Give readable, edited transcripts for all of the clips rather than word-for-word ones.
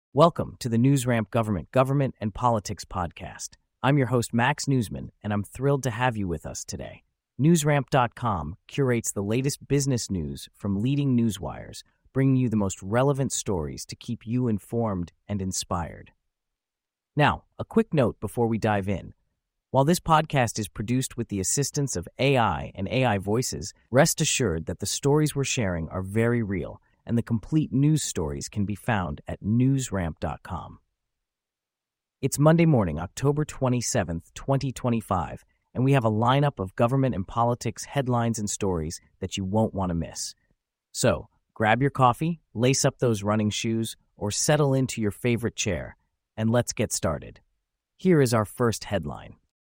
Welcome to the NewsRamp Government and Politics podcast. I'm your host, Max Newsman, and I'm thrilled to have you with us today. NewsRamp.com curates the latest business news from leading newswires, bringing you the most relevant stories to keep you informed and inspired. Now, a quick note before we dive in. While this podcast is produced with the assistance of AI and AI voices, rest assured that the stories we're sharing are very real, and the complete news stories can be found at newsramp.com. It's Monday morning, October 27th, 2025, and we have a lineup of government and politics headlines and stories that you won't want to miss. So, grab your coffee, lace up those running shoes, or settle into your favorite chair, and let's get started. Here is our first headline.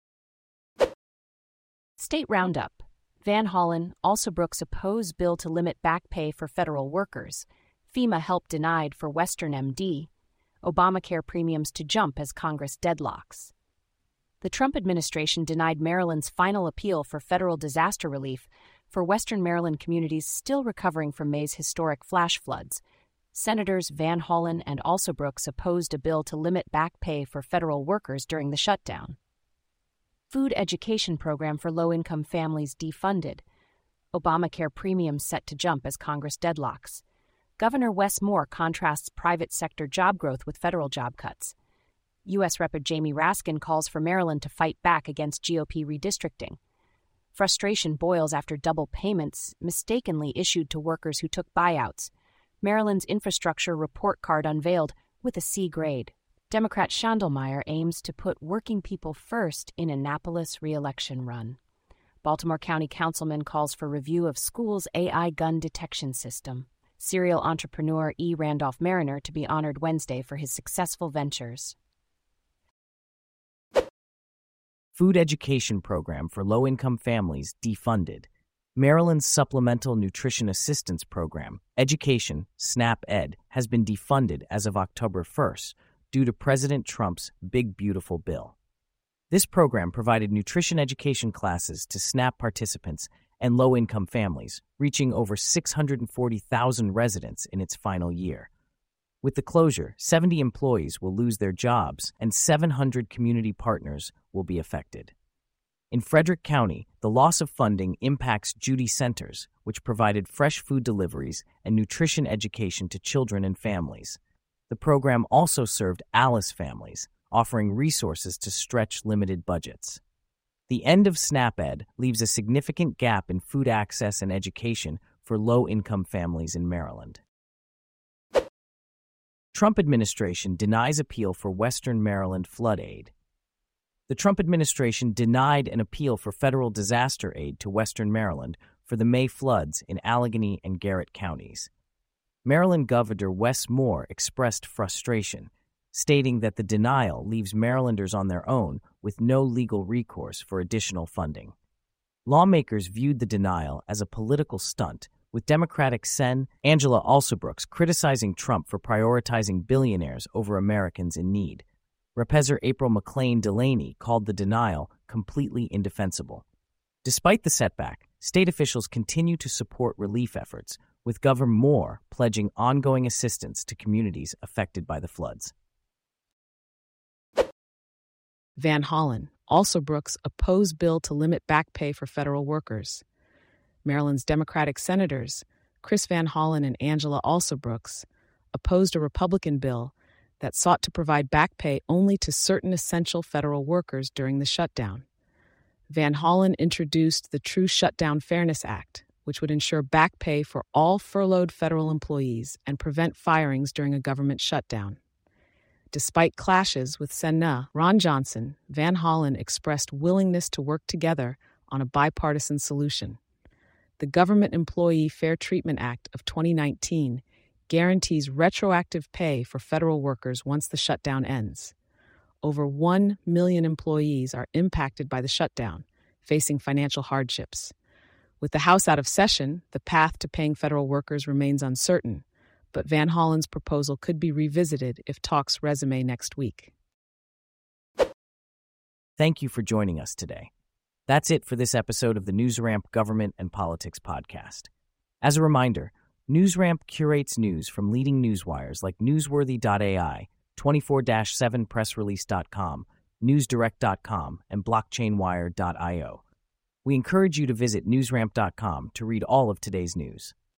State Roundup. Van Hollen, Alsobrooks oppose bill to limit back pay for federal workers. FEMA help denied for Western MD. Obamacare premiums to jump as Congress deadlocks. The Trump administration denied Maryland's final appeal for federal disaster relief for Western Maryland communities still recovering from May's historic flash floods. Senators Van Hollen and Alsobrooks opposed a bill to limit back pay for federal workers during the shutdown. Food education program for low-income families defunded. Obamacare premiums set to jump as Congress deadlocks. Governor Wes Moore contrasts private sector job growth with federal job cuts. U.S. Rep. Jamie Raskin calls for Maryland to fight back against GOP redistricting. Frustration boils after double payments mistakenly issued to workers who took buyouts. Maryland's infrastructure report card unveiled with a C grade. Democrat Schandelmeyer aims to put working people first in Annapolis re-election run. Baltimore County Councilman calls for review of school's AI gun detection system. Serial entrepreneur E. Randolph Mariner to be honored Wednesday for his successful ventures. Food education program for low-income families defunded. Maryland's Supplemental Nutrition Assistance Program, Education, SNAP-Ed, has been defunded as of October 1st, due to President Trump's Big Beautiful Bill. This program provided nutrition education classes to SNAP participants and low-income families, reaching over 640,000 residents in its final year. With the closure, 70 employees will lose their jobs and 700 community partners will be affected. In Frederick County, the loss of funding impacts Judy Centers, which provided fresh food deliveries and nutrition education to children and families. The program also served Alice families, offering resources to stretch limited budgets. The end of SNAP-Ed leaves a significant gap in food access and education for low-income families in Maryland. Trump administration denies appeal for Western Maryland flood aid. The Trump administration denied an appeal for federal disaster aid to Western Maryland for the May floods in Allegheny and Garrett counties. Maryland Governor Wes Moore expressed frustration, stating that the denial leaves Marylanders on their own with no legal recourse for additional funding. Lawmakers viewed the denial as a political stunt, with Democratic Sen. Angela Alsobrooks criticizing Trump for prioritizing billionaires over Americans in need. Representative April McClain Delaney called the denial completely indefensible. Despite the setback, state officials continue to support relief efforts, with Governor Moore pledging ongoing assistance to communities affected by the floods. Van Hollen, Alsobrooks oppose bill to limit back pay for federal workers. Maryland's Democratic senators, Chris Van Hollen and Angela Alsobrooks, opposed a Republican bill that sought to provide back pay only to certain essential federal workers during the shutdown. Van Hollen introduced the True Shutdown Fairness Act, which would ensure back pay for all furloughed federal employees and prevent firings during a government shutdown. Despite clashes with Senator Ron Johnson, Van Hollen expressed willingness to work together on a bipartisan solution. The Government Employee Fair Treatment Act of 2019 guarantees retroactive pay for federal workers once the shutdown ends. Over 1 million employees are impacted by the shutdown, facing financial hardships. With the House out of session, the path to paying federal workers remains uncertain, but Van Hollen's proposal could be revisited if talks resume next week. Thank you for joining us today. That's it for this episode of the NewsRamp Government and Politics podcast. As a reminder, NewsRamp curates news from leading newswires like Newsworthy.ai, 24/7pressrelease.com, NewsDirect.com, and BlockchainWire.io. We encourage you to visit newsramp.com to read all of today's news.